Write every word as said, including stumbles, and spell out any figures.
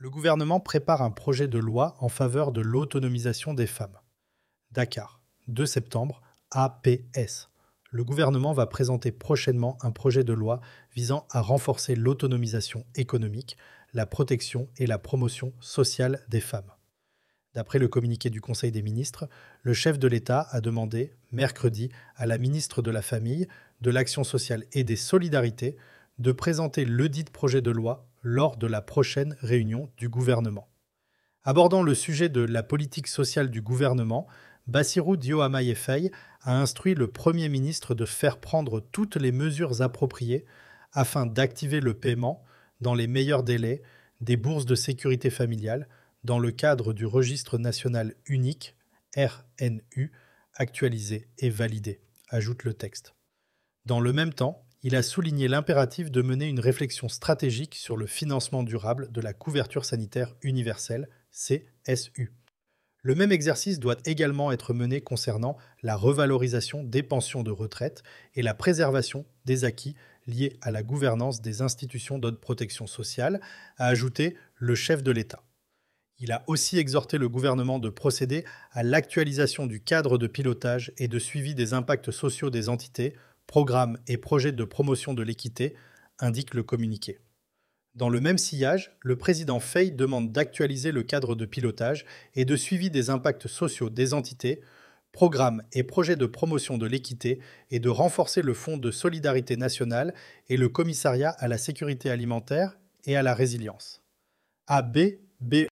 Le gouvernement prépare un projet de loi en faveur de l'autonomisation des femmes. Dakar, deux septembre, A P S. Le gouvernement va présenter prochainement un projet de loi visant à renforcer l'autonomisation économique, la protection et la promotion sociale des femmes. D'après le communiqué du Conseil des ministres, le chef de l'État a demandé, mercredi, à la ministre de la Famille, de l'Action sociale et des Solidarités de présenter ledit projet de loi lors de la prochaine réunion du gouvernement. Abordant le sujet de la politique sociale du gouvernement, Bassirou Diomaye Faye a instruit le Premier ministre de faire prendre toutes les mesures appropriées afin d'activer le paiement, dans les meilleurs délais, des bourses de sécurité familiale dans le cadre du registre national unique, R N U, actualisé et validé, ajoute le texte. Dans le même temps, il a souligné l'impératif de mener une réflexion stratégique sur le financement durable de la couverture sanitaire universelle, C S U. Le même exercice doit également être mené concernant la revalorisation des pensions de retraite et la préservation des acquis liés à la gouvernance des institutions de protection sociale, a ajouté le chef de l'État. Il a aussi exhorté le gouvernement de procéder à l'actualisation du cadre de pilotage et de suivi des impacts sociaux des entités, programmes et projets de promotion de l'équité, indique le communiqué. Dans le même sillage, le président Faye demande d'actualiser le cadre de pilotage et de suivi des impacts sociaux des entités, programmes et projets de promotion de l'équité et de renforcer le Fonds de solidarité nationale et le commissariat à la sécurité alimentaire et à la résilience. A B B